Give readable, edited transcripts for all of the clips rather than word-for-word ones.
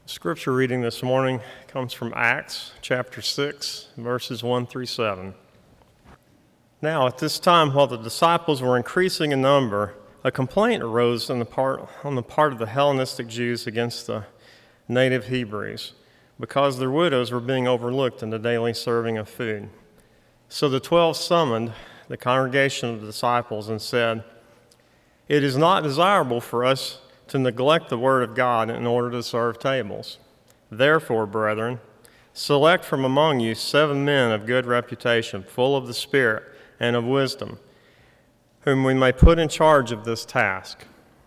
Scripture reading this morning comes from Acts chapter 6, verses 1 through 7. Now, at this time, while the disciples were increasing in number, a complaint arose on the part of the Hellenistic Jews against the native Hebrews, because their widows were being overlooked in the daily serving of food. So the 12 summoned the congregation of the disciples and said, "It is not desirable for us to neglect the word of God in order to serve tables. Therefore, brethren, select from among you 7 men of good reputation, full of the Spirit and of wisdom, whom we may put in charge of this task.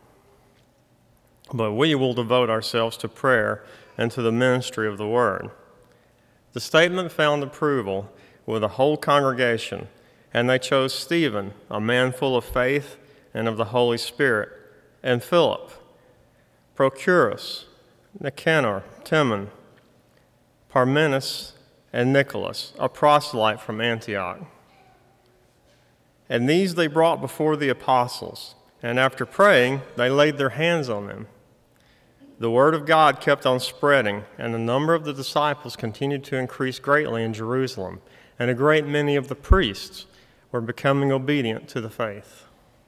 But we will devote ourselves to prayer and to the ministry of the word." The statement found approval with the whole congregation, and they chose Stephen, a man full of faith and of the Holy Spirit, and Philip, Prochorus, Nicanor, Timon, Parmenas, and Nicholas, a proselyte from Antioch. And these they brought before the apostles, and after praying, they laid their hands on them. The word of God kept on spreading, and the number of the disciples continued to increase greatly in Jerusalem, and a great many of the priests were becoming obedient to the faith.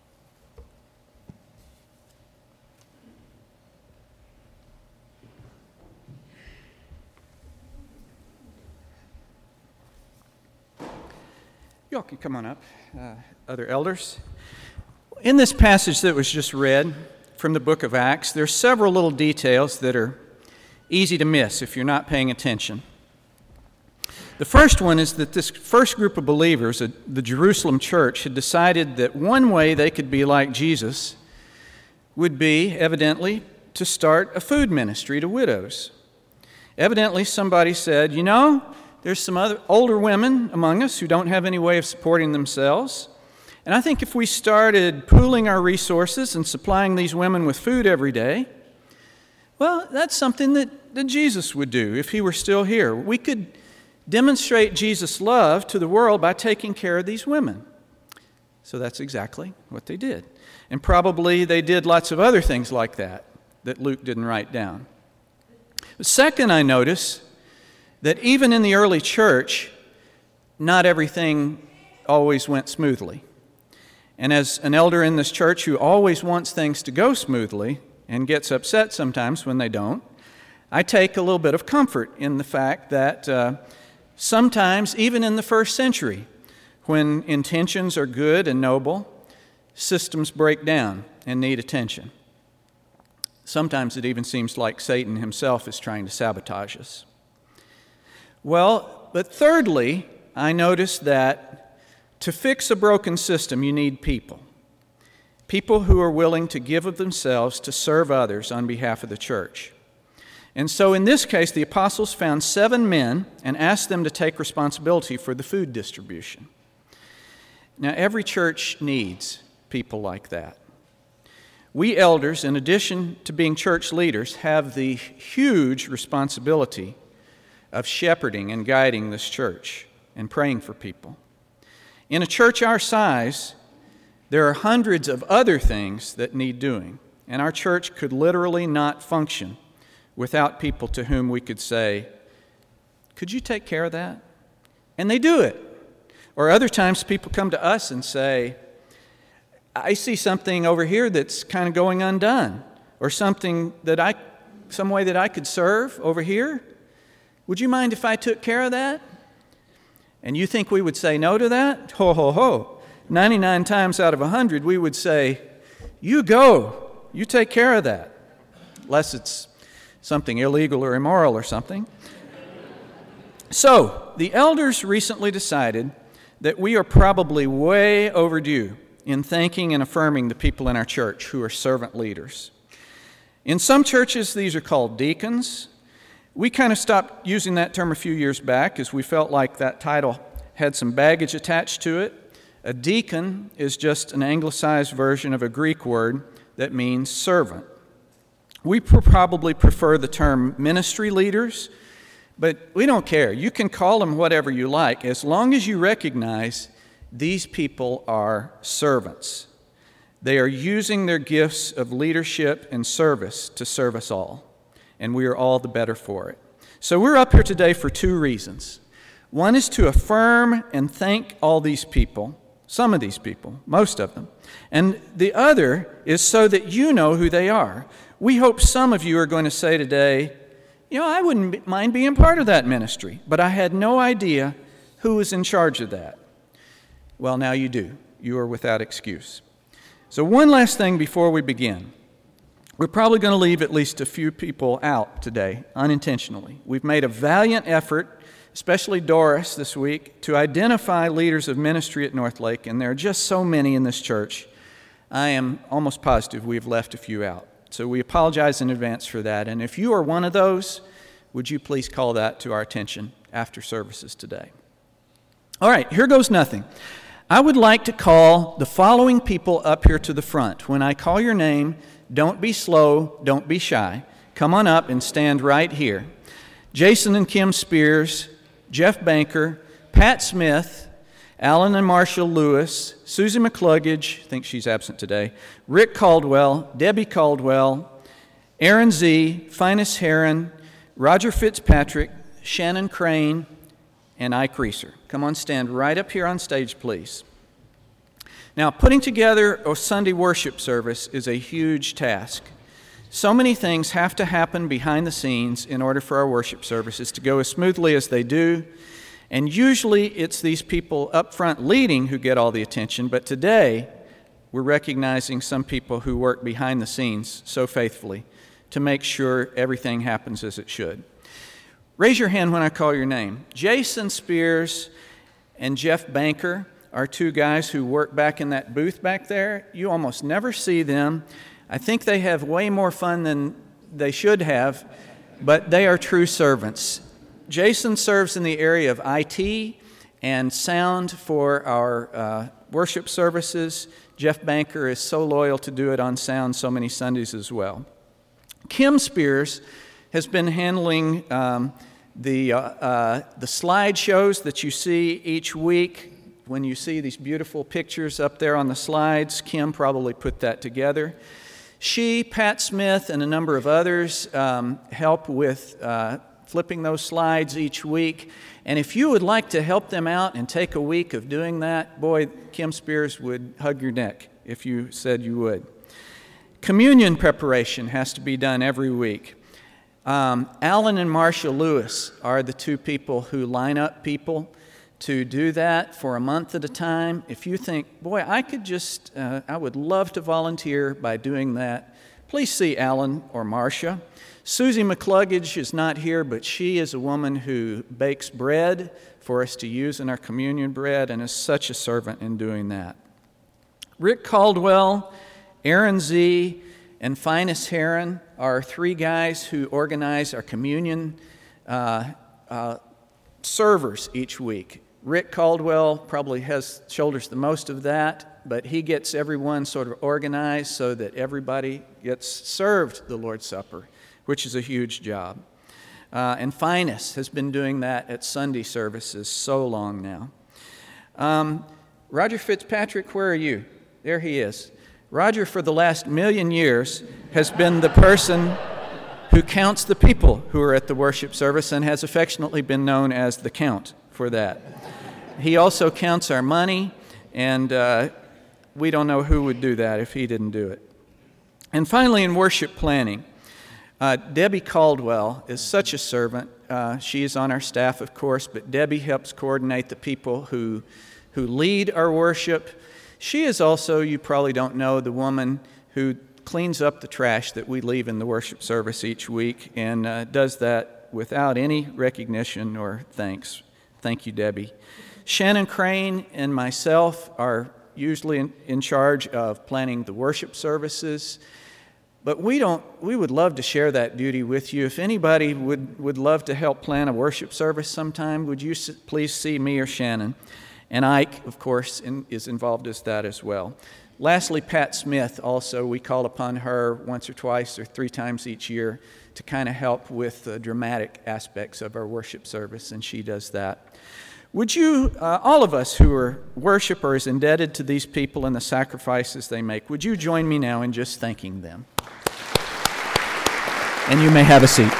You all can come on up, other elders. In this passage that was just read from the book of Acts, there are several little details that are easy to miss if you're not paying attention. The first one is that this first group of believers, the Jerusalem church, had decided that one way they could be like Jesus would be, evidently, to start a food ministry to widows. Evidently, somebody said, there's some other older women among us who don't have any way of supporting themselves. And I think if we started pooling our resources and supplying these women with food every day, well, that's something that Jesus would do if he were still here. We could demonstrate Jesus' love to the world by taking care of these women. So that's exactly what they did. And probably they did lots of other things like that Luke didn't write down. Second, I notice that even in the early church, not everything always went smoothly. And as an elder in this church who always wants things to go smoothly and gets upset sometimes when they don't, I take a little bit of comfort in the fact that sometimes, even in the first century, when intentions are good and noble, systems break down and need attention. Sometimes it even seems like Satan himself is trying to sabotage us. Well, but thirdly, I noticed that to fix a broken system, you need people. People who are willing to give of themselves to serve others on behalf of the church. And so in this case, the apostles found 7 men and asked them to take responsibility for the food distribution. Now, every church needs people like that. We elders, in addition to being church leaders, have the huge responsibility of shepherding and guiding this church and praying for people. In a church our size, there are hundreds of other things that need doing, and our church could literally not function without people to whom we could say, "Could you take care of that?" And they do it. Or other times people come to us and say, "I see something over here that's kind of going undone, or some way that I could serve over here. Would you mind if I took care of that?" And you think we would say no to that? Ho, ho, ho. 99 times out of 100, we would say, "You go. You take care of that." Unless it's something illegal or immoral or something. So, the elders recently decided that we are probably way overdue in thanking and affirming the people in our church who are servant leaders. In some churches, these are called deacons. We kind of stopped using that term a few years back as we felt like that title had some baggage attached to it. A deacon is just an anglicized version of a Greek word that means servant. We probably prefer the term ministry leaders, but we don't care. You can call them whatever you like as long as you recognize these people are servants. They are using their gifts of leadership and service to serve us all. and we are all the better for it. So we're up here today for two reasons. One is to affirm and thank all these people, some of these people, most of them. And the other is so that you know who they are. We hope some of you are going to say today, I wouldn't mind being part of that ministry, but I had no idea who was in charge of that. Well, now you do. You are without excuse. So one last thing before we begin. We're probably going to leave at least a few people out today, unintentionally. We've made a valiant effort, especially Doris this week, to identify leaders of ministry at Northlake, and there are just so many in this church. I am almost positive we've left a few out. So we apologize in advance for that. And if you are one of those, would you please call that to our attention after services today? All right, here goes nothing. I would like to call the following people up here to the front. When I call your name, don't be slow, don't be shy. Come on up and stand right here. Jason and Kim Spears, Jeff Banker, Pat Smith, Alan and Marshall Lewis, Susie McCluggage, I think she's absent today, Rick Caldwell, Debbie Caldwell, Aaron Z., Finus Heron, Roger Fitzpatrick, Shannon Crane, and Ike Reeser. Come on, stand right up here on stage, please. Now, putting together a Sunday worship service is a huge task. So many things have to happen behind the scenes in order for our worship services to go as smoothly as they do. And usually it's these people up front leading who get all the attention, but today we're recognizing some people who work behind the scenes so faithfully to make sure everything happens as it should. Raise your hand when I call your name. Jason Spears and Jeff Banker are two guys who work back in that booth back there. You almost never see them. I think they have way more fun than they should have, but they are true servants. Jason serves in the area of IT and sound for our worship services. Jeff Banker is so loyal to do it on sound so many Sundays as well. Kim Spears has been handling the slideshows that you see each week. When you see these beautiful pictures up there on the slides, Kim probably put that together. She, Pat Smith, and a number of others help with flipping those slides each week. And if you would like to help them out and take a week of doing that, boy, Kim Spears would hug your neck if you said you would. Communion preparation has to be done every week. Alan and Marcia Lewis are the two people who line up people to do that for a month at a time. If you think, boy, I would love to volunteer by doing that, please see Alan or Marcia. Susie McCluggage is not here, but she is a woman who bakes bread for us to use in our communion bread and is such a servant in doing that. Rick Caldwell, Aaron Z., and Finus Heron are three guys who organize our communion servers each week. Rick Caldwell probably shoulders the most of that, but he gets everyone sort of organized so that everybody gets served the Lord's Supper, which is a huge job. And Finus has been doing that at Sunday services so long now. Roger Fitzpatrick, where are you? There he is. Roger, for the last 1,000,000 years, has been the person who counts the people who are at the worship service and has affectionately been known as the Count for that. He also counts our money, and we don't know who would do that if he didn't do it. And finally, in worship planning, Debbie Caldwell is such a servant. She is on our staff, of course, but Debbie helps coordinate the people who lead our worship. She is also, you probably don't know, the woman who cleans up the trash that we leave in the worship service each week and does that without any recognition or thanks. Thank you, Debbie. Shannon Crane and myself are usually in charge of planning the worship services. But we would love to share that duty with you. If anybody would love to help plan a worship service sometime, would you please see me or Shannon? And Ike, of course, is involved as that as well. Lastly, Pat Smith also, we call upon her once or twice or 3 times each year to kind of help with the dramatic aspects of our worship service, and she does that. Would you, all of us who are worshipers indebted to these people and the sacrifices they make, would you join me now in just thanking them? And you may have a seat.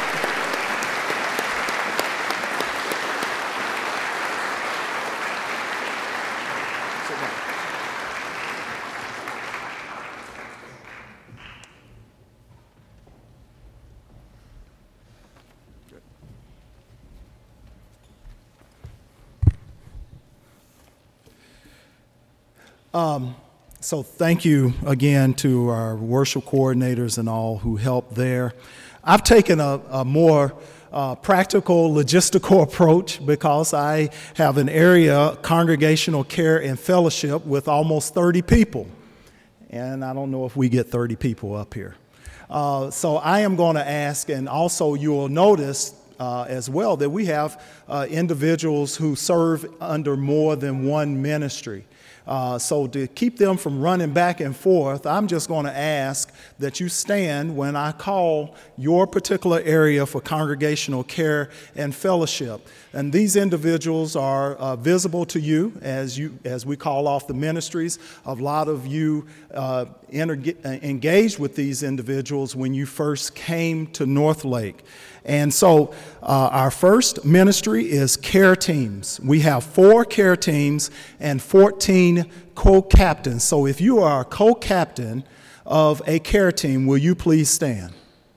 So thank you again to our worship coordinators and all who helped there. I've taken a more practical, logistical approach because I have an area, congregational care and fellowship, with almost 30 people. And I don't know if we get 30 people up here. So I am going to ask, and also you will notice as well that we have individuals who serve under more than one ministry. So to keep them from running back and forth, I'm just going to ask that you stand when I call your particular area for congregational care and fellowship. And these individuals are visible to you as we call off the ministries. A lot of you engaged with these individuals when you first came to Northlake. And so our first ministry is care teams. We have 4 care teams and 14 co-captains. So if you are a co-captain of a care team, will you please stand?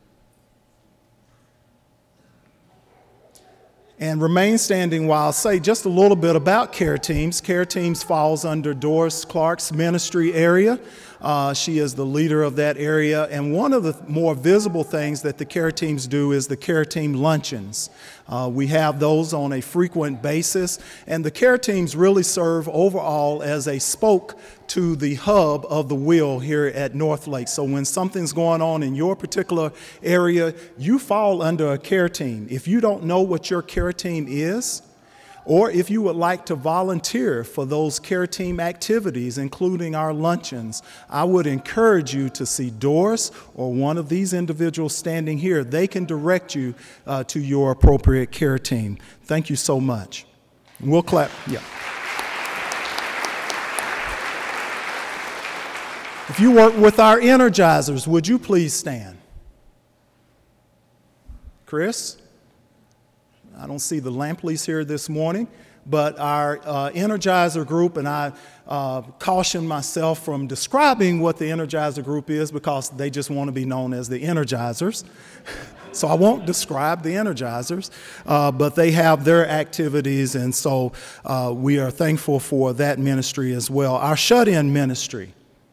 And remain standing while I say just a little bit about care teams. Care teams falls under Doris Clark's ministry area. She is the leader of that area. And one of the more visible things that the care teams do is the care team luncheons. We have those on a frequent basis. And the care teams really serve overall as a spoke to the hub of the wheel here at Northlake. So when something's going on in your particular area, you fall under a care team. If you don't know what your care team is, or if you would like to volunteer for those care team activities, including our luncheons, I would encourage you to see Doris or one of these individuals standing here. They can direct you to your appropriate care team. Thank you so much. We'll clap. Yeah. If you work with our energizers, would you please stand? Chris? I don't see the Lampleys here this morning, but our Energizer group, and I caution myself from describing what the Energizer group is because they just want to be known as the Energizers. So I won't describe the Energizers, but they have their activities, and so we are thankful for that ministry as well. Our shut-in ministry.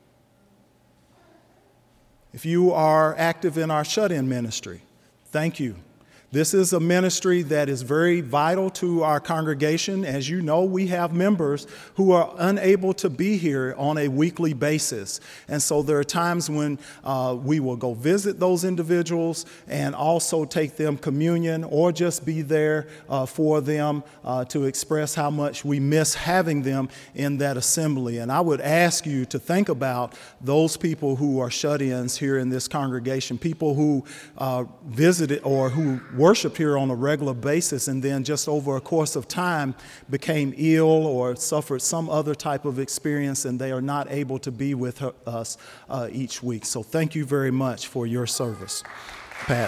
If you are active in our shut-in ministry, thank you. This is a ministry that is very vital to our congregation. As you know, we have members who are unable to be here on a weekly basis. And so there are times when we will go visit those individuals and also take them communion or just be there for them to express how much we miss having them in that assembly. And I would ask you to think about those people who are shut-ins here in this congregation, people who visited or who worshiped here on a regular basis and then just over a course of time became ill or suffered some other type of experience and they are not able to be with us each week. So thank you very much for your service. Pat.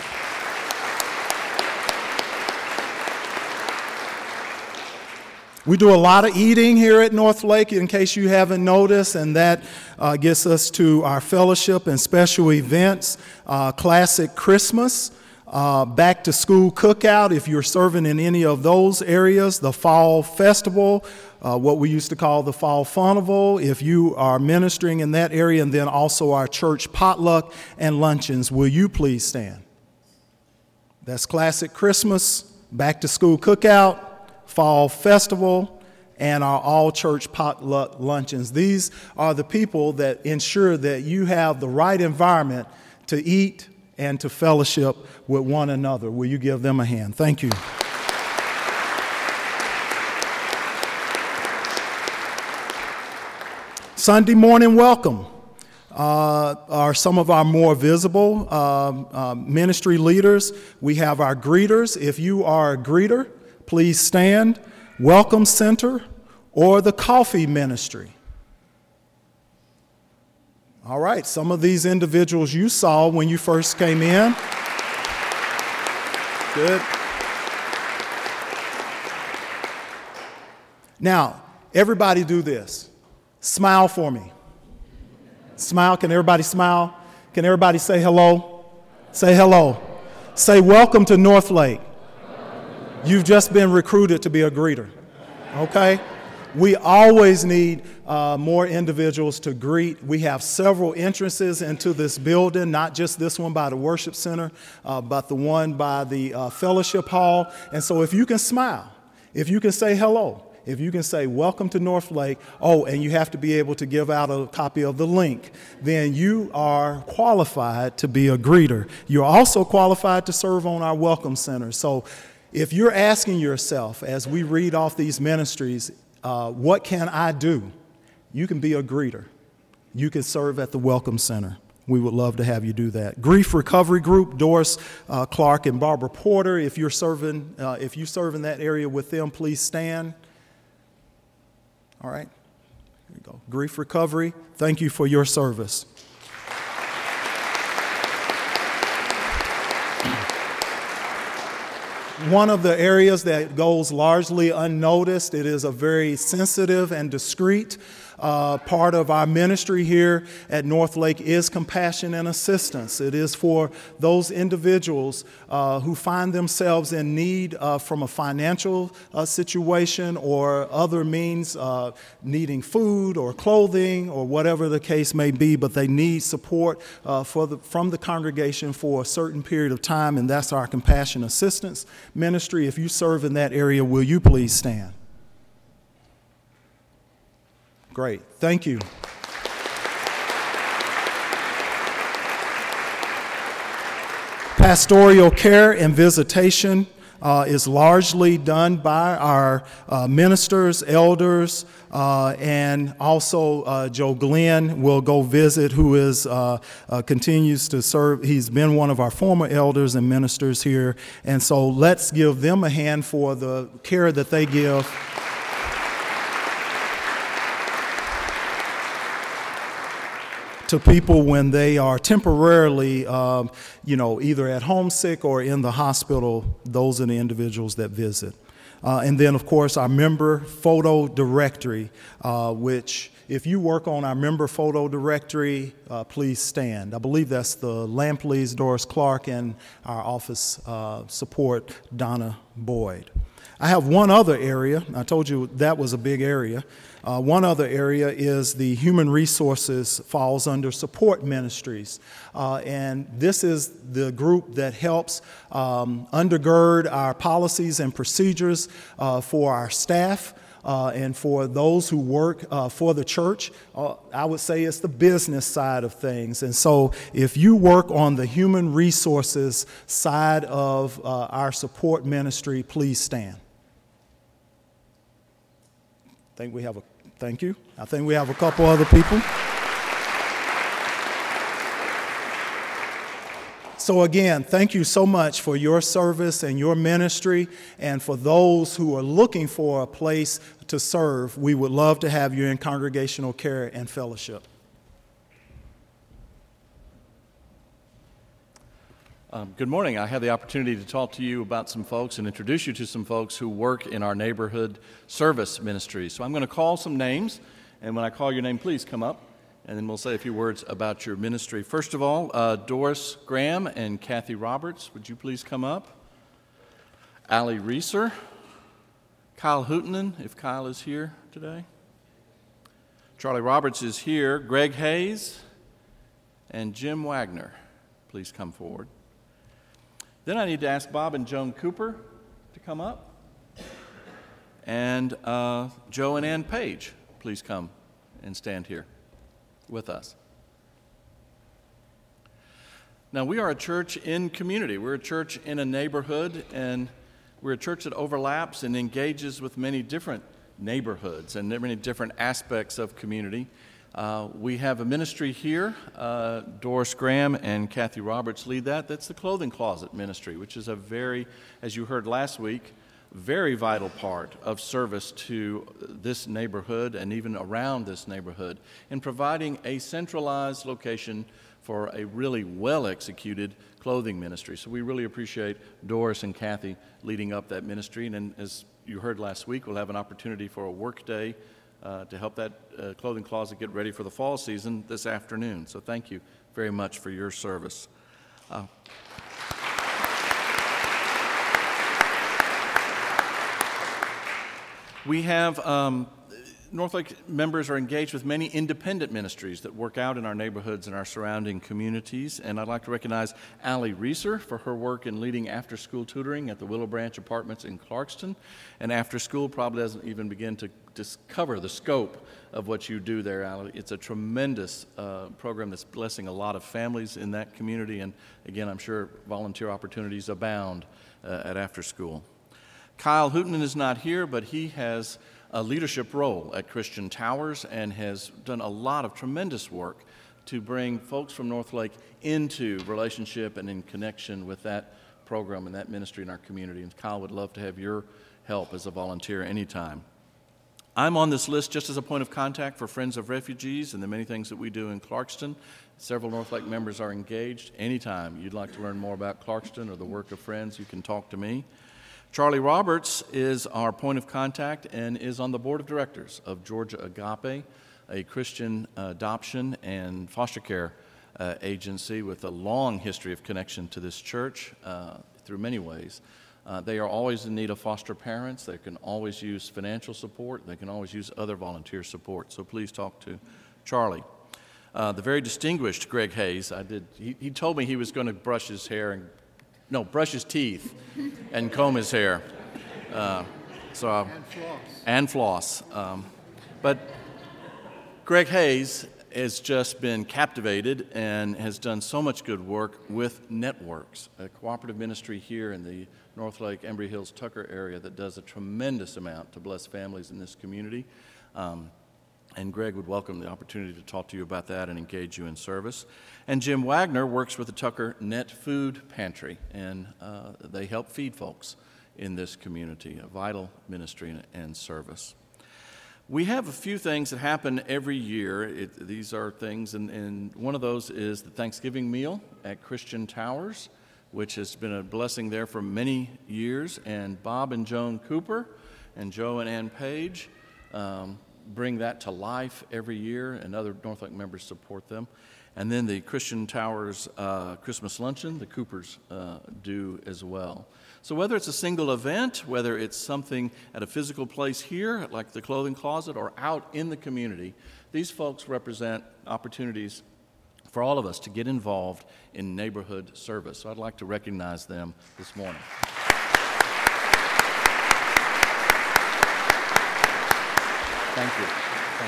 We do a lot of eating here at Northlake, in case you haven't noticed, and that gets us to our fellowship and special events, Classic Christmas, back to school cookout if you're serving in any of those areas, the fall festival, what we used to call the fall funival if you are ministering in that area, and then also our church potluck and luncheons. Will you please stand? That's Classic Christmas, back to school cookout, fall festival, and our all-church potluck luncheons. These are the people that ensure that you have the right environment to eat and to fellowship with one another. Will you give them a hand? Thank you. Sunday morning welcome are some of our more visible ministry leaders. We have our greeters. If you are a greeter, please stand. Welcome Center or the coffee ministry. All right, some of these individuals you saw when you first came in. Good. Now, everybody do this. Smile for me. Smile. Can everybody smile? Can everybody say hello? Say hello. Say welcome to Northlake. You've just been recruited to be a greeter. Okay? We always need more individuals to greet. We have several entrances into this building, not just this one by the worship center, but the one by the fellowship hall. And so if you can smile, if you can say hello, if you can say welcome to Northlake, and you have to be able to give out a copy of the link, then you are qualified to be a greeter. You're also qualified to serve on our welcome center. So if you're asking yourself, as we read off these ministries, what can I do? You can be a greeter. You can serve at the Welcome Center. We would love to have you do that. Grief Recovery Group, Doris Clark and Barbara Porter. If you serve in that area with them, please stand. All right. Here you go. Grief Recovery, thank you for your service. One of the areas that goes largely unnoticed, it is a very sensitive and discreet part of our ministry here at Northlake, is compassion and assistance. It is for those individuals who find themselves in need from a financial situation or other means, needing food or clothing or whatever the case may be, but they need support from the congregation for a certain period of time, and that's our compassion assistance ministry. If you serve in that area, will you please stand? Great. Thank you. Pastoral care and visitation is largely done by our ministers, elders, and also Joe Glenn will go visit, who is continues to serve. He's been one of our former elders and ministers here, and so let's give them a hand for the care that they give. To people when they are temporarily, either at home sick or in the hospital. Those are the individuals that visit. And then, of course, our member photo directory, which if you work on our member photo directory, please stand. I believe that's the Lampleys, Doris Clark, and our office support, Donna Boyd. I have one other area. I told you that was a big area. One other area is the human resources falls under support ministries. And this is the group that helps undergird our policies and procedures for our staff and for those who work for the church. I would say it's the business side of things. And so if you work on the human resources side of our support ministry, please stand. Thank you. I think we have a couple other people. So again, thank you so much for your service and your ministry, and for those who are looking for a place to serve, we would love to have you in congregational care and fellowship. Good morning. I have the opportunity to talk to you about some folks and introduce you to some folks who work in our neighborhood service ministry. So I'm going to call some names, and when I call your name, please come up, and then we'll say a few words about your ministry. First of all, Doris Graham and Kathy Roberts, would you please come up? Allie Reeser, Kyle Hootenan, if Kyle is here today. Charlie Roberts is here. Greg Hayes and Jim Wagner, please come forward. Then I need to ask Bob and Joan Cooper to come up. And Joe and Ann Page, please come and stand here with us. Now, we are a church in community. We're a church in a neighborhood, and we're a church that overlaps and engages with many different neighborhoods and many different aspects of community. We have a ministry here. Doris Graham and Kathy Roberts lead that. That's the Clothing Closet Ministry, which is a very, as you heard last week, very vital part of service to this neighborhood and even around this neighborhood in providing a centralized location for a really well-executed clothing ministry. So we really appreciate Doris and Kathy leading up that ministry. And as you heard last week, we'll have an opportunity for a work day to help that clothing closet get ready for the fall season this afternoon. So thank you very much for your service. We have Northlake members are engaged with many independent ministries that work out in our neighborhoods and our surrounding communities. And I'd like to recognize Allie Reeser for her work in leading after-school tutoring at the Willow Branch Apartments in Clarkston. And after school probably doesn't even begin to discover the scope of what you do there, Allie. It's a tremendous program that's blessing a lot of families in that community. And again, I'm sure volunteer opportunities abound at after school. Kyle Hooten is not here, but he has a leadership role at Christian Towers and has done a lot of tremendous work to bring folks from Northlake into relationship and in connection with that program and that ministry in our community. And Kyle would love to have your help as a volunteer anytime. I'm on this list just as a point of contact for Friends of Refugees and the many things that we do in Clarkston. Several Northlake members are engaged. Anytime you'd like to learn more about Clarkston or the work of Friends, you can talk to me. Charlie Roberts is our point of contact and is on the board of directors of Georgia Agape, a Christian adoption and foster care agency with a long history of connection to this church through many ways. They are always in need of foster parents. They can always use financial support. They can always use other volunteer support. So please talk to Charlie. The very distinguished Greg Hayes, he told me he was going to brush his teeth and comb his hair. And floss. But Greg Hayes has just been captivated and has done so much good work with Networks, a cooperative ministry here in the Northlake, Embry Hills, Tucker area that does a tremendous amount to bless families in this community. And Greg would welcome the opportunity to talk to you about that and engage you in service. And Jim Wagner works with the Tucker Net Food Pantry, and they help feed folks in this community, a vital ministry and service. We have a few things that happen every year. These are things, and one of those is the Thanksgiving meal at Christian Towers, which has been a blessing there for many years. And Bob and Joan Cooper and Joe and Ann Page bring that to life every year, and other Northlake members support them. And then the Christian Towers Christmas luncheon, the Coopers do as well. So whether it's a single event, whether it's something at a physical place here, like the clothing closet, or out in the community, these folks represent opportunities for all of us to get involved in neighborhood service. So I'd like to recognize them this morning. Thank you. Thank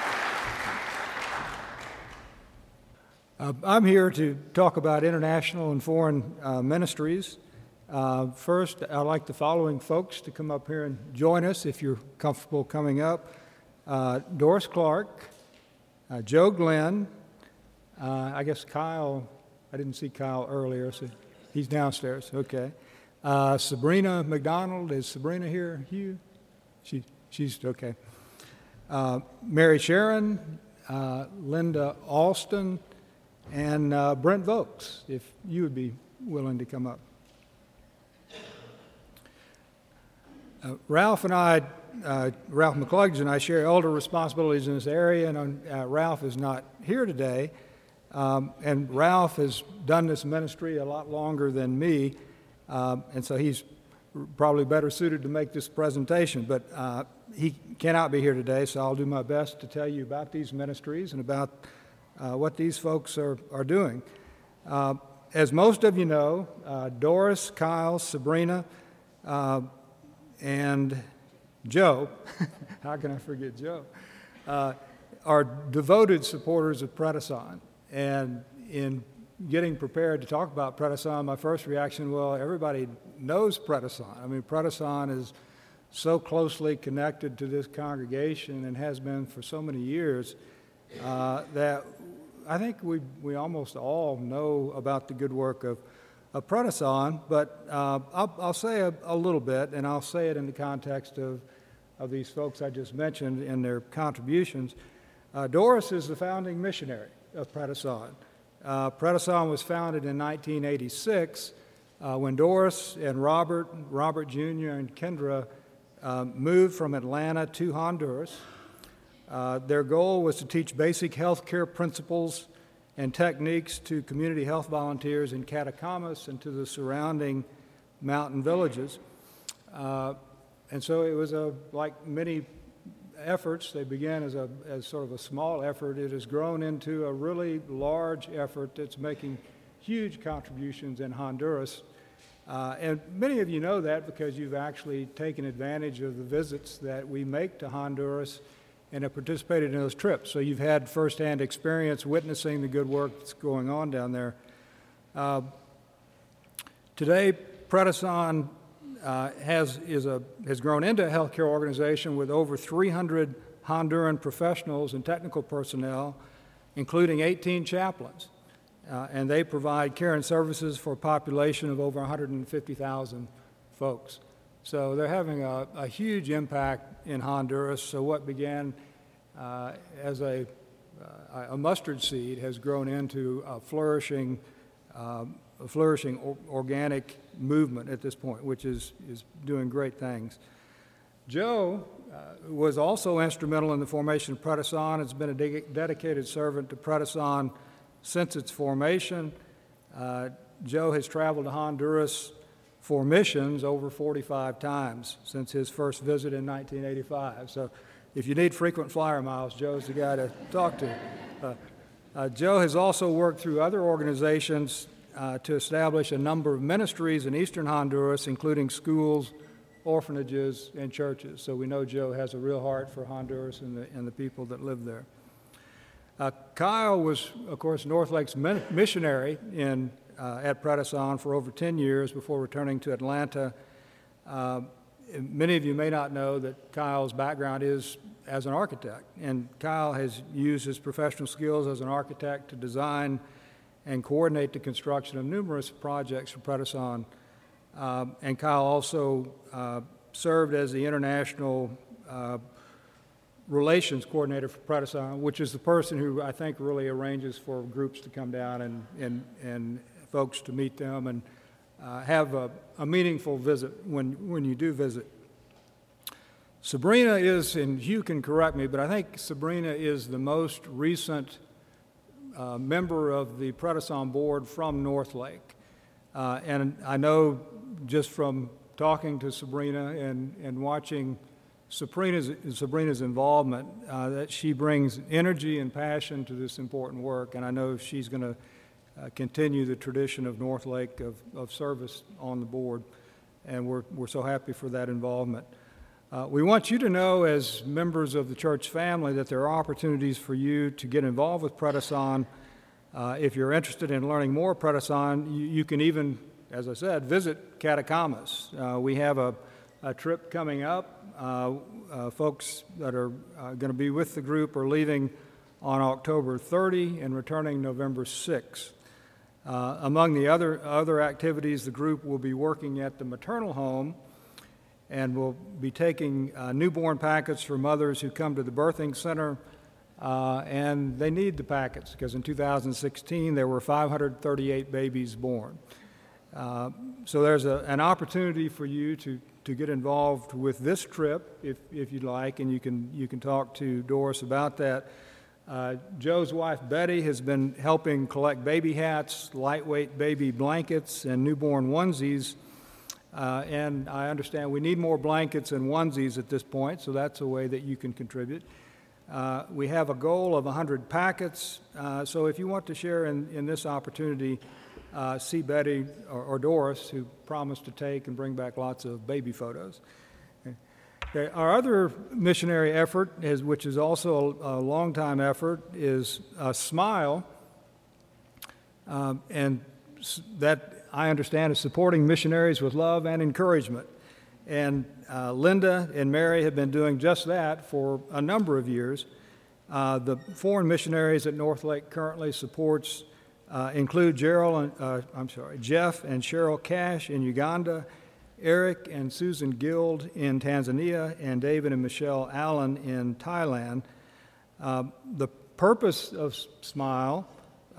you. I'm here to talk about international and foreign ministries. First, I'd like the following folks to come up here and join us if you're comfortable coming up. Doris Clark, Joe Glenn, I guess Kyle, I didn't see Kyle earlier, so he's downstairs, okay. Sabrina McDonald, is Sabrina here? Hugh? She's okay. Mary Sharon, Linda Alston, and Brent Vokes, if you would be willing to come up. Ralph McCluggage and I share elder responsibilities in this area, and Ralph is not here today. And Ralph has done this ministry a lot longer than me, and so he's probably better suited to make this presentation, but he cannot be here today, so I'll do my best to tell you about these ministries and about what these folks are doing. As most of you know, Doris, Kyle, Sabrina, and Joe, how can I forget Joe, are devoted supporters of Predison. And in getting prepared to talk about Predison, my first reaction, well, everybody knows Predison. I mean, Predison is so closely connected to this congregation and has been for so many years that I think we almost all know about the good work of Predison, but I'll say a little bit, and I'll say it in the context of these folks I just mentioned and their contributions. Doris is the founding missionary of Predison. Predasan was founded in 1986 when Doris and Robert Jr. and Kendra moved from Atlanta to Honduras. Their goal was to teach basic health care principles and techniques to community health volunteers in Catacamas and to the surrounding mountain villages. And so it was like many efforts. They began as sort of a small effort. It has grown into a really large effort that's making huge contributions in Honduras. And many of you know that because you've actually taken advantage of the visits that we make to Honduras and have participated in those trips. So you've had firsthand experience witnessing the good work that's going on down there. Today, Predasan has grown into a healthcare organization with over 300 Honduran professionals and technical personnel, including 18 chaplains. And they provide care and services for a population of over 150,000 folks. So they're having a huge impact in Honduras. So what began as a mustard seed has grown into a flourishing organic movement at this point, which is doing great things. Joe was also instrumental in the formation of Predasan. Has been a dedicated servant to Predasan since its formation. Joe has traveled to Honduras for missions over 45 times since his first visit in 1985. So if you need frequent flyer miles, Joe's the guy to talk to. Joe has also worked through other organizations to establish a number of ministries in eastern Honduras, including schools, orphanages, and churches. So we know Joe has a real heart for Honduras and the people that live there. Kyle was, of course, Northlake's missionary at Predasan for over 10 years before returning to Atlanta. Many of you may not know that Kyle's background is as an architect, and Kyle has used his professional skills as an architect to design and coordinate the construction of numerous projects for Predasan. And Kyle also served as the international relations coordinator for Predasan, which is the person who I think really arranges for groups to come down and folks to meet them and have a meaningful visit when you do visit. Sabrina is, and Hugh can correct me, but I think Sabrina is the most recent member of the Predasan board from Northlake. And I know just from talking to Sabrina and watching Sabrina's involvement that she brings energy and passion to this important work, and I know she's going to continue the tradition of Northlake of service on the board, and we're so happy for that involvement. We want you to know, as members of the church family, that there are opportunities for you to get involved with Predasan. If you're interested in learning more Predasan, you can even, as I said, visit Catacamas. We have a trip coming up. Folks that are going to be with the group are leaving on October 30 and returning November 6. Among the other activities, the group will be working at the maternal home and will be taking newborn packets for mothers who come to the birthing center, and they need the packets because in 2016 there were 538 babies born. So there's an opportunity for you to get involved with this trip if you'd like, and you can talk to Doris about that. Joe's wife Betty has been helping collect baby hats, lightweight baby blankets, and newborn onesies. And I understand we need more blankets and onesies at this point, so that's a way that you can contribute. We have a goal of 100 packets, so if you want to share in this opportunity, see Betty or Doris, who promised to take and bring back lots of baby photos. Okay. Our other missionary effort, which is also a long-time effort, is SMILE, and that I understand is supporting missionaries with love and encouragement. And Linda and Mary have been doing just that for a number of years. The foreign missionaries that Northlake currently supports include Jeff and Cheryl Cash in Uganda, Eric and Susan Guild in Tanzania, and David and Michelle Allen in Thailand. The purpose of SMILE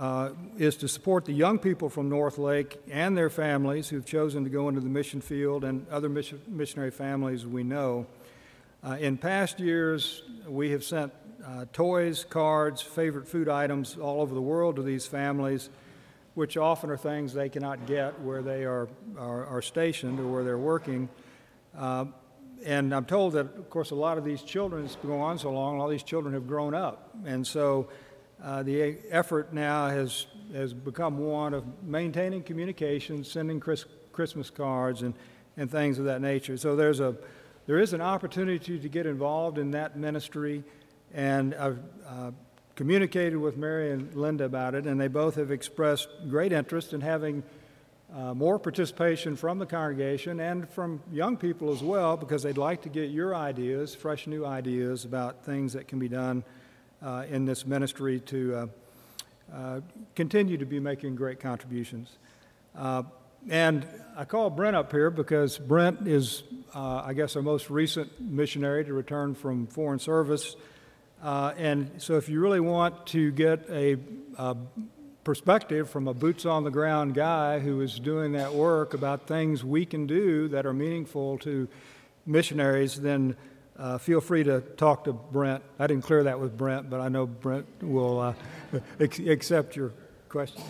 is to support the young people from North Lake and their families who've chosen to go into the mission field and other missionary families we know. In past years, we have sent toys, cards, favorite food items all over the world to these families, which often are things they cannot get where they are stationed or where they're working. And I'm told that, of course, a lot of these children, it's been going on so long, all these children have grown up. And so the effort now has become one of maintaining communication, sending Christmas cards and things of that nature. So there is an opportunity to get involved in that ministry, and I've communicated with Mary and Linda about it, and they both have expressed great interest in having more participation from the congregation and from young people as well, because they'd like to get your ideas, fresh new ideas about things that can be done in this ministry to continue to be making great contributions. And I call Brent up here because Brent is, I guess, our most recent missionary to return from foreign service. And so if you really want to get a perspective from a boots-on-the-ground guy who is doing that work about things we can do that are meaningful to missionaries, then feel free to talk to Brent. I didn't clear that with Brent, but I know Brent will accept your questions.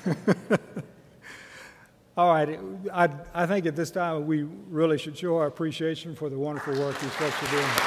All right, I think at this time we really should show our appreciation for the wonderful work these folks are doing.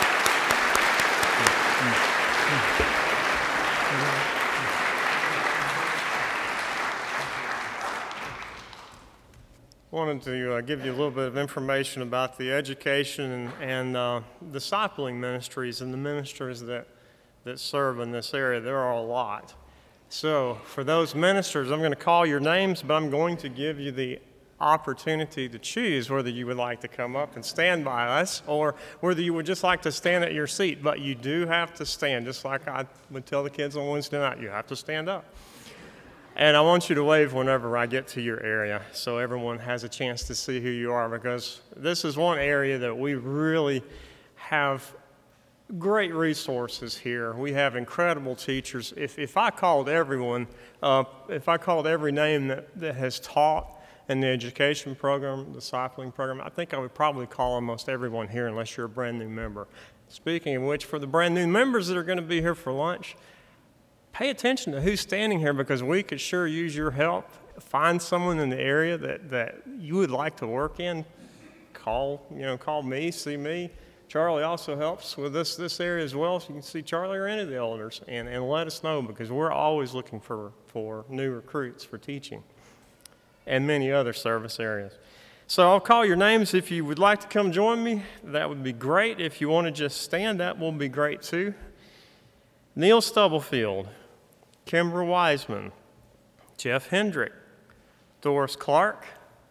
I wanted to give you a little bit of information about the education and discipling ministries and the ministers that serve in this area. There are a lot. So for those ministers, I'm going to call your names, but I'm going to give you the opportunity to choose whether you would like to come up and stand by us or whether you would just like to stand at your seat. But you do have to stand, just like I would tell the kids on Wednesday night. You have to stand up. And I want you to wave whenever I get to your area so everyone has a chance to see who you are, because this is one area that we really have great resources here. We have incredible teachers. If I called everyone, if I called every name that has taught in the education program, discipling program, I think I would probably call almost everyone here unless you're a brand new member. Speaking of which, for the brand new members that are going to be here for lunch, pay attention to who's standing here, because we could sure use your help. Find someone in the area that you would like to work in. Call me, see me. Charlie also helps with this area as well, so you can see Charlie or any of the elders and let us know, because we're always looking for new recruits for teaching and many other service areas. So I'll call your names. If you would like to come join me, that would be great. If you want to just stand, that will be great too. Neil Stubblefield, Kimber Wiseman, Jeff Hendrick, Doris Clark.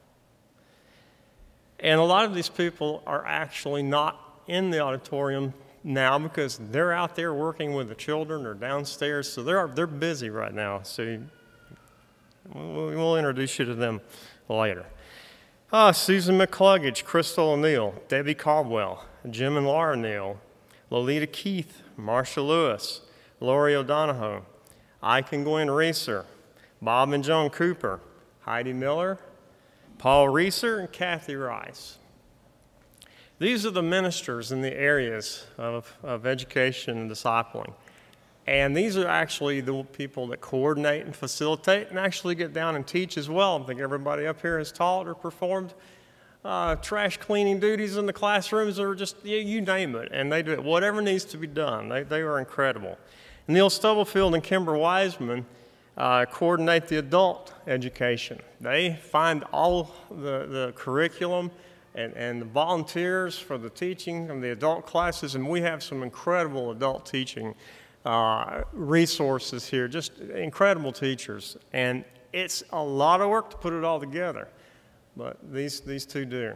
And a lot of these people are actually not in the auditorium now because they're out there working with the children or downstairs, so they're busy right now. So we'll introduce you to them later. Susan McCluggage, Crystal O'Neill, Debbie Caldwell, Jim and Laura Neal, Lolita Keith, Marsha Lewis, Lori O'Donohoe, Ike and Gwen Reeser, Bob and Joan Cooper, Heidi Miller, Paul Reeser, and Kathy Rice. These are the ministers in the areas of education and discipling. And these are actually the people that coordinate and facilitate and actually get down and teach as well. I think everybody up here has taught or performed trash cleaning duties in the classrooms, or just, you name it. And they do it, whatever needs to be done. They are incredible. Neil Stubblefield and Kimber Wiseman coordinate the adult education. They find all the curriculum and the volunteers for the teaching of the adult classes, and we have some incredible adult teaching resources here, just incredible teachers. And it's a lot of work to put it all together, but these two do.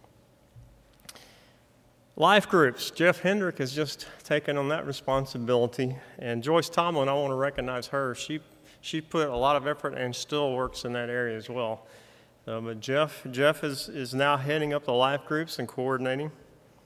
Life groups, Jeff Hendrick has just taken on that responsibility, and Joyce Tomlin, I want to recognize her. She put a lot of effort and still works in that area as well. But Jeff is now heading up the life groups and coordinating.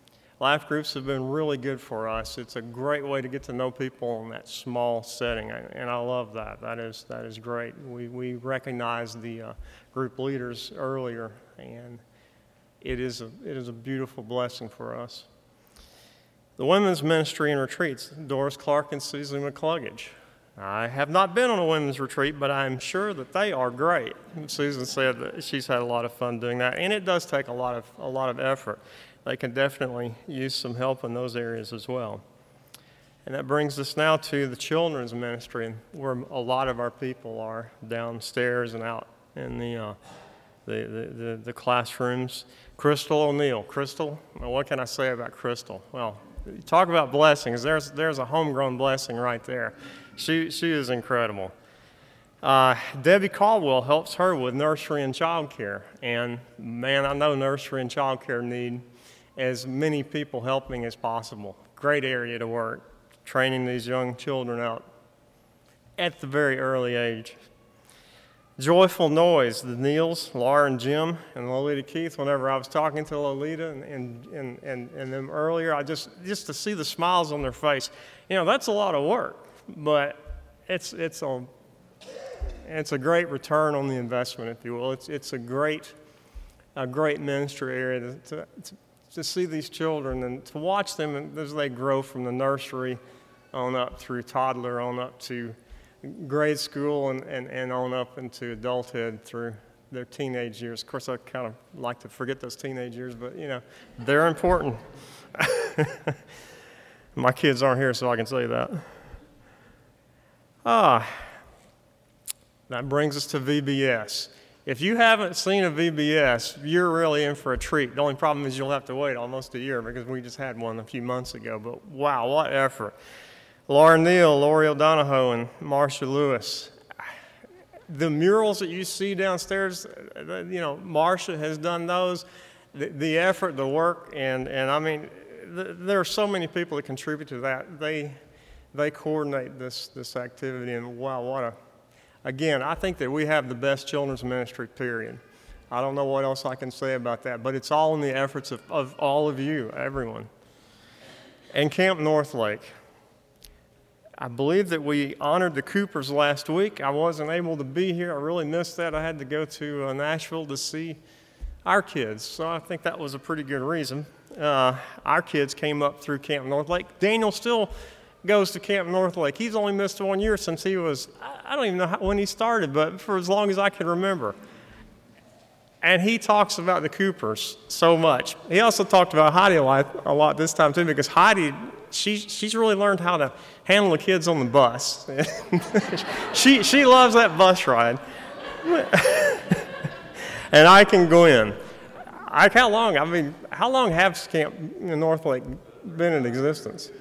life groups have been really good for us. It's a great way to get to know people in that small setting, and I love that. That is great. We recognize the group leaders earlier, and it is a beautiful blessing for us. The women's ministry and retreats, Doris Clark and Susan McCluggage. I have not been on a women's retreat, but I'm sure that they are great. Susan said that she's had a lot of fun doing that, and it does take a lot of effort. They can definitely use some help in those areas as well. And that brings us now to the children's ministry, where a lot of our people are downstairs and out in the classrooms. Crystal O'Neill. Crystal, well, what can I say about Crystal? Well, talk about blessings. There's a homegrown blessing right there. She is incredible. Debbie Caldwell helps her with nursery and child care. And man, I know nursery and child care need as many people helping as possible. Great area to work, training these young children out at the very early age. Joyful Noise, the Neils, Laura and Jim, and Lolita Keith. Whenever I was talking to Lolita and them earlier, I just to see the smiles on their face, that's a lot of work, but it's a great return on the investment, if you will. It's a great ministry area to see these children and to watch them as they grow from the nursery on up through toddler, on up to grade school, and on up into adulthood through their teenage years. Of course, I kind of like to forget those teenage years, but they're important. My kids aren't here, so I can say that. That brings us to VBS. If you haven't seen a VBS, you're really in for a treat. The only problem is you'll have to wait almost a year because we just had one a few months ago. But wow, what effort. Laura Neal, Lori O'Donohoe, and Marcia Lewis. The murals that you see downstairs, Marcia has done those. The effort, the work, and I mean, there are so many people that contribute to that. They coordinate this activity, and wow, again, I think that we have the best children's ministry, period. I don't know what else I can say about that, but it's all in the efforts of all of you, everyone. And Camp Northlake. I believe that we honored the Coopers last week. I wasn't able to be here. I really missed that. I had to go to Nashville to see our kids, so I think that was a pretty good reason. Our kids came up through Camp Northlake. Daniel still goes to Camp Northlake. He's only missed 1 year since he was, I don't even know when he started, but for as long as I can remember. And he talks about the Coopers so much. He also talked about Heidi a lot this time too, because Heidi, she's really learned how to handle the kids on the bus. she loves that bus ride. And I can go in. How long has Camp Northlake been in existence?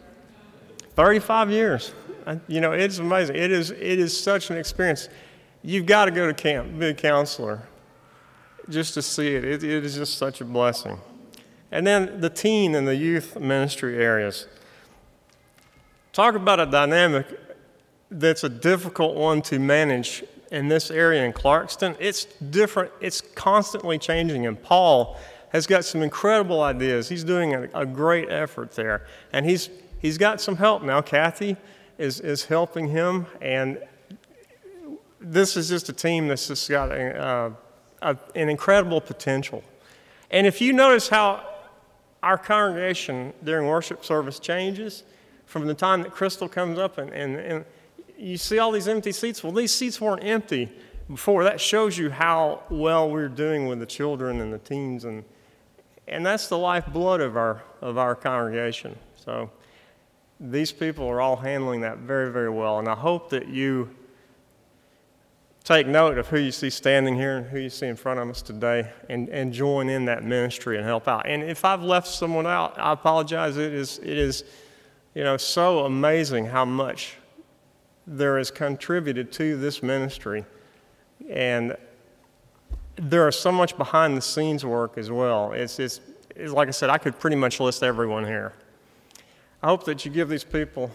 35 years. It's amazing. It is such an experience. You've got to go to camp, be a counselor, just to see it. It is just such a blessing. And then the teen and the youth ministry areas. Talk about a dynamic that's a difficult one to manage in this area in Clarkston. It's different. It's constantly changing. And Paul has got some incredible ideas. He's doing a great effort there. And he's got some help now. Kathy is helping him. And this is just a team that's just got an incredible potential. And if you notice how our congregation during worship service changes from the time that Crystal comes up and you see all these empty seats. Well, these seats weren't empty before. That shows you how well we're doing with the children and the teens, and that's the lifeblood of our congregation. So these people are all handling that very, very well, and I hope that you take note of who you see standing here and who you see in front of us today, and join in that ministry and help out. And if I've left someone out, I apologize. It is so amazing how much there is contributed to this ministry, and there is so much behind the scenes work as well. It's like I said, I could pretty much list everyone here. I hope that you give these people,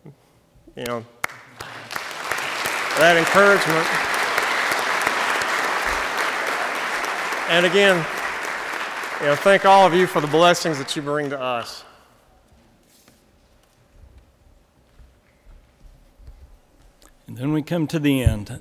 that encouragement. And again, Thank all of you for the blessings that you bring to us. And then we come to the end.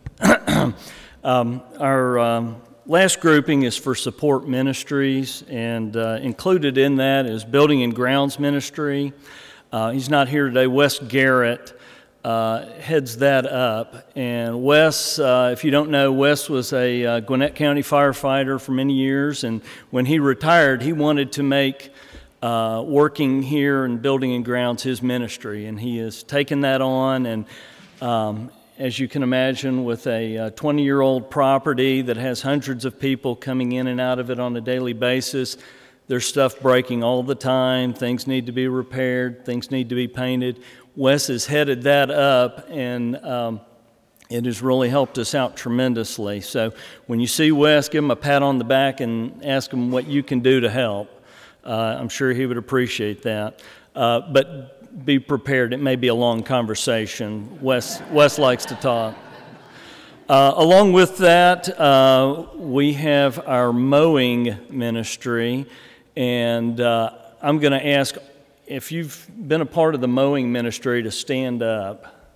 Our last grouping is for support ministries, and included in that is building and grounds ministry. He's not here today. Wes Garrett heads that up. And Wes, if you don't know, Wes was a Gwinnett County firefighter for many years, and when he retired, he wanted to make working here and building and grounds his ministry, and he has taken that on. And as you can imagine, with a 20-year-old property that has hundreds of people coming in and out of it on a daily basis, there's stuff breaking all the time. Things need to be repaired. Things need to be painted. Wes has headed that up, and it has really helped us out tremendously. So when you see Wes, give him a pat on the back and ask him what you can do to help. I'm sure he would appreciate that. But be prepared. It may be a long conversation. Wes likes to talk. Along with that, we have our mowing ministry, and I'm going to ask if you've been a part of the mowing ministry to stand up.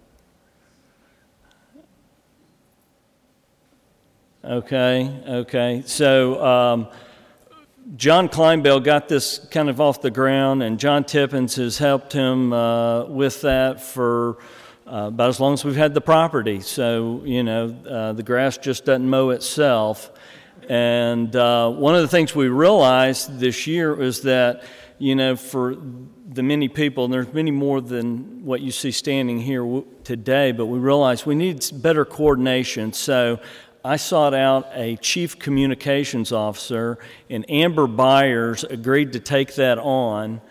Okay. So John Kleinbell got this kind of off the ground, and John Tippins has helped him with that for about as long as we've had the property. So, the grass just doesn't mow itself. And one of the things we realized this year is that, for the many people, and there's many more than what you see standing here today, but we realized we need better coordination. So I sought out a chief communications officer, and Amber Byers agreed to take that on.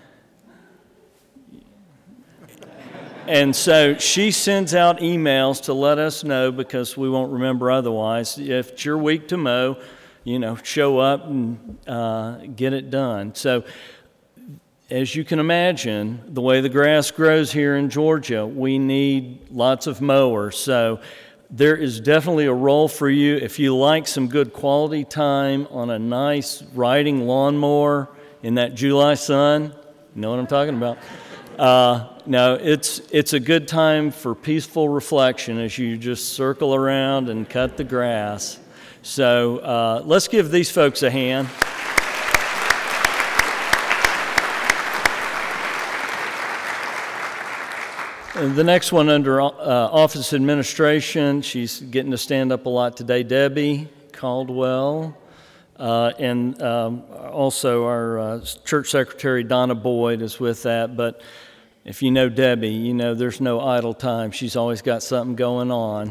And so she sends out emails to let us know, because we won't remember otherwise. If it's your week to mow, show up and get it done. So as you can imagine, the way the grass grows here in Georgia, we need lots of mowers. So there is definitely a role for you if you like some good quality time on a nice riding lawnmower in that July sun. You know what I'm talking about? No, it's a good time for peaceful reflection as you just circle around and cut the grass. So let's give these folks a hand. The next one under office administration, she's getting to stand up a lot today, Debbie Caldwell. And also our church secretary, Donna Boyd, is with that. But if you know Debbie, there's no idle time. She's always got something going on.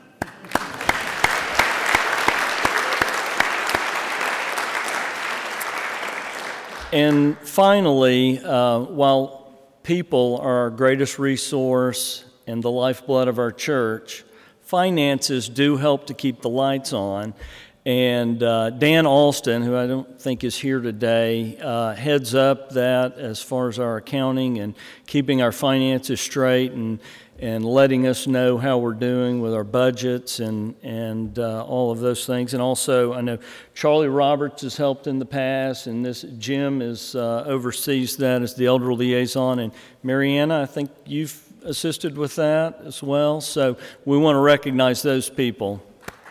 And finally, while people are our greatest resource and the lifeblood of our church, finances do help to keep the lights on. And Dan Alston, who I don't think is here today, heads up that as far as our accounting and keeping our finances straight and letting us know how we're doing with our budgets and all of those things. And also, I know Charlie Roberts has helped in the past, and this Jim oversees that as the elder liaison. And Mariana, I think you've assisted with that as well. So we want to recognize those people.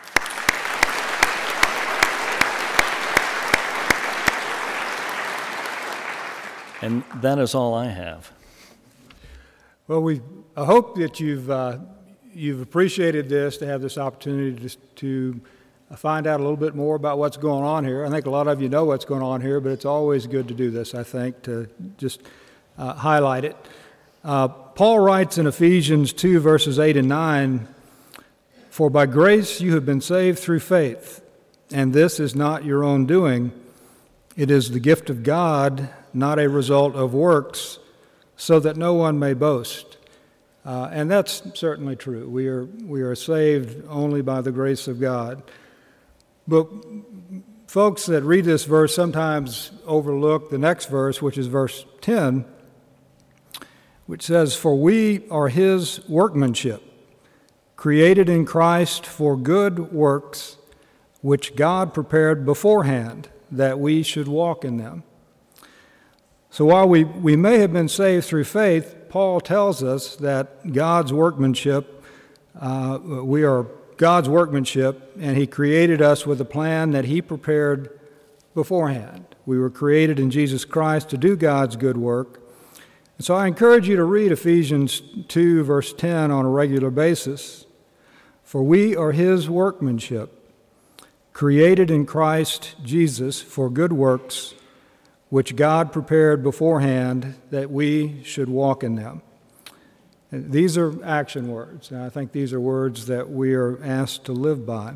And that is all I have. Well, I hope that you've appreciated this, to have this opportunity to find out a little bit more about what's going on here. I think a lot of you know what's going on here, but it's always good to do this, I think, to just highlight it. Paul writes in Ephesians 2, verses 8 and 9, "For by grace you have been saved through faith, and this is not your own doing. It is the gift of God, not a result of works, so that no one may boast." And that's certainly true. We are saved only by the grace of God. But folks that read this verse sometimes overlook the next verse, which is verse 10, which says, "For we are his workmanship, created in Christ for good works, which God prepared beforehand that we should walk in them. So while we may have been saved through faith, Paul tells us that God's workmanship, we are God's workmanship, and He created us with a plan that He prepared beforehand. We were created in Jesus Christ to do God's good work. And so I encourage you to read Ephesians 2, verse 10 on a regular basis. For we are His workmanship, created in Christ Jesus for good works, which God prepared beforehand that we should walk in them. And these are action words, and I think these are words that we are asked to live by.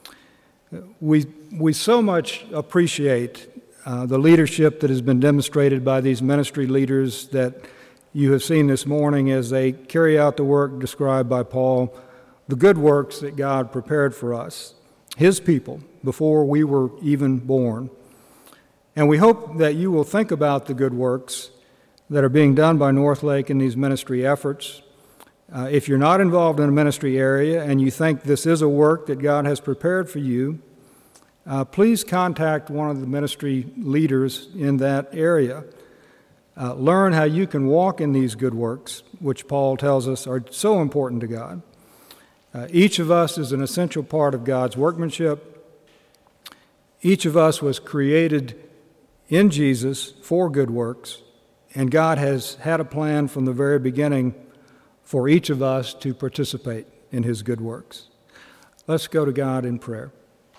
We so much appreciate the leadership that has been demonstrated by these ministry leaders that you have seen this morning as they carry out the work described by Paul, the good works that God prepared for us, His people, before we were even born. And we hope that you will think about the good works that are being done by Northlake in these ministry efforts. If you're not involved in a ministry area and you think this is a work that God has prepared for you, please contact one of the ministry leaders in that area. Learn how you can walk in these good works, which Paul tells us are so important to God. Each of us is an essential part of God's workmanship. Each of us was created in Jesus for good works, and God has had a plan from the very beginning for each of us to participate in His good works. Let's go to God in prayer.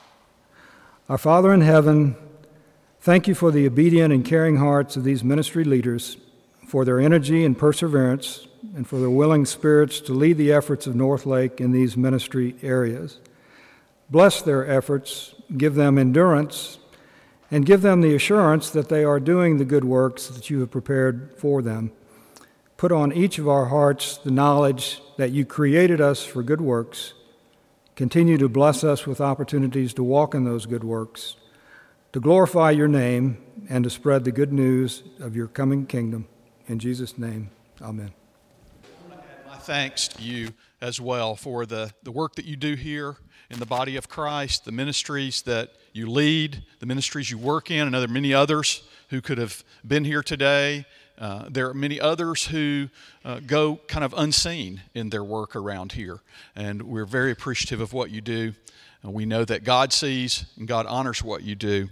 Our Father in heaven, thank You for the obedient and caring hearts of these ministry leaders, for their energy and perseverance, and for their willing spirits to lead the efforts of Northlake in these ministry areas. Bless their efforts, give them endurance, and give them the assurance that they are doing the good works that You have prepared for them. Put on each of our hearts the knowledge that You created us for good works. Continue to bless us with opportunities to walk in those good works, to glorify Your name, and to spread the good news of Your coming kingdom. In Jesus' name, amen. My thanks to you as well for the work that you do here in the body of Christ, the ministries that you lead, the ministries you work in. I know there are many others who could have been here today. There are many others who go kind of unseen in their work around here, and we're very appreciative of what you do. We know that God sees and God honors what you do.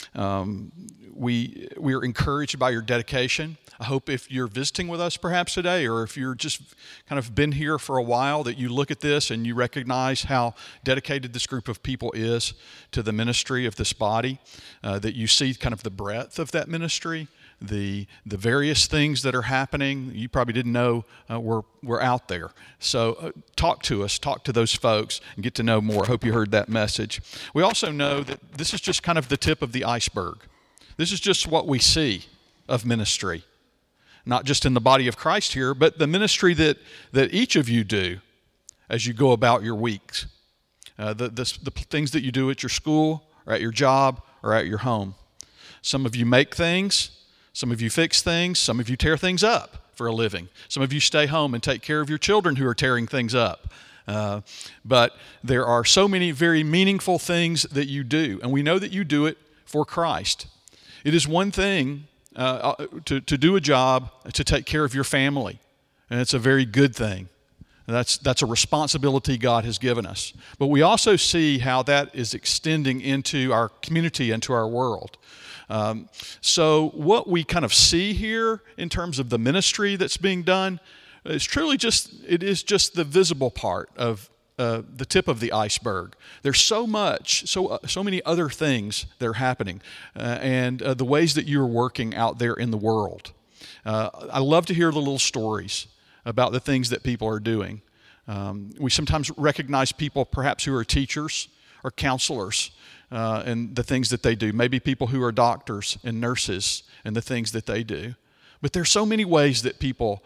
We are encouraged by your dedication. I hope if you're visiting with us perhaps today, or if you're just kind of been here for a while, that you look at this and you recognize how dedicated this group of people is to the ministry of this body, that you see kind of the breadth of that ministry, the various things that are happening you probably didn't know were out there. So talk to us, talk to those folks, and get to know more. I hope you heard that message. We also know that this is just kind of the tip of the iceberg. This is just what we see of ministry, not just in the body of Christ here, but the ministry that each of you do as you go about your weeks, the things that you do at your school or at your job or at your home. Some of you make things. Some of you fix things. Some of you tear things up for a living. Some of you stay home and take care of your children who are tearing things up. But there are so many very meaningful things that you do, and we know that you do it for Christ. It is one thing to do a job to take care of your family, and it's a very good thing. That's a responsibility God has given us. But we also see how that is extending into our community and to our world. So what we kind of see here in terms of the ministry that's being done is truly just the visible part of the tip of the iceberg. There's so many other things that are happening, and the ways that you're working out there in the world. I love to hear the little stories about the things that people are doing. We sometimes recognize people perhaps who are teachers or counselors and the things that they do. Maybe people who are doctors and nurses and the things that they do. But there's so many ways that people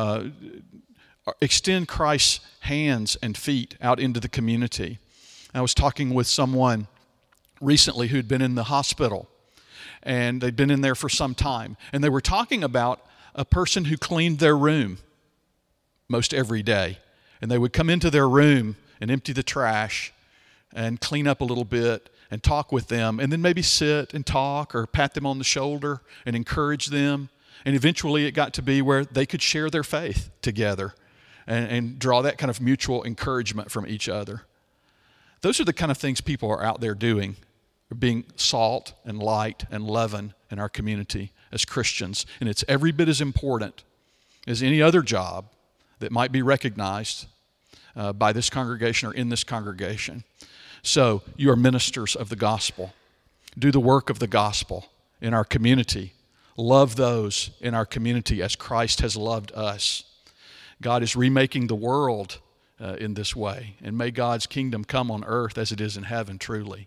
extend Christ's hands and feet out into the community. I was talking with someone recently who'd been in the hospital, and they'd been in there for some time, and they were talking about a person who cleaned their room most every day. And they would come into their room and empty the trash and clean up a little bit and talk with them, and then maybe sit and talk or pat them on the shoulder and encourage them. And eventually it got to be where they could share their faith together and draw that kind of mutual encouragement from each other. Those are the kind of things people are out there doing, being salt and light and leaven in our community as Christians. And it's every bit as important as any other job that might be recognized by this congregation or in this congregation. So you are ministers of the gospel. Do the work of the gospel in our community. Love those in our community as Christ has loved us. God is remaking the world in this way, and may God's kingdom come on earth as it is in heaven truly.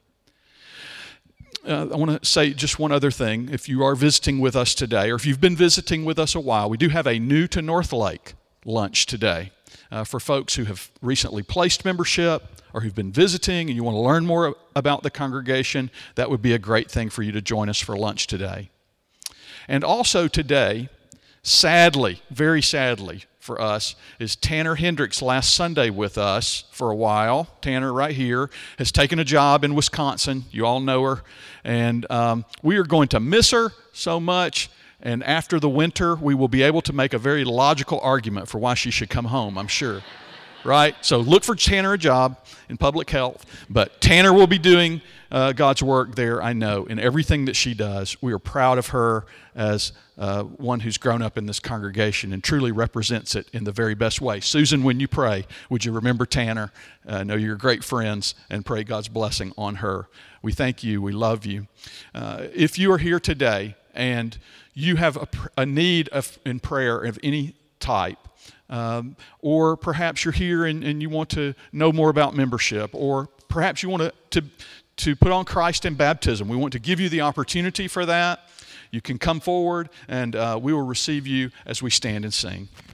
I want to say just one other thing. If you are visiting with us today, or if you've been visiting with us a while, we do have a New to North Lake lunch today for folks who have recently placed membership or who've been visiting and you want to learn more about the congregation. That would be a great thing for you to join us for lunch today. And also today, sadly, very sadly for us, is Tanner Hendricks last Sunday with us for a while. Tanner right here has taken a job in Wisconsin. You all know her. And we are going to miss her so much. And after the winter, we will be able to make a very logical argument for why she should come home, I'm sure. Right? So look for Tanner a job in public health. But Tanner will be doing God's work there, I know, in everything that she does. We are proud of her as one who's grown up in this congregation and truly represents it in the very best way. Susan, when you pray, would you remember Tanner? I know you're great friends, and pray God's blessing on her. We thank you. We love you. If you are here today and you have a need in prayer of any type, or perhaps you're here and you want to know more about membership, or perhaps you want to put on Christ in baptism. We want to give you the opportunity for that. You can come forward and we will receive you as we stand and sing.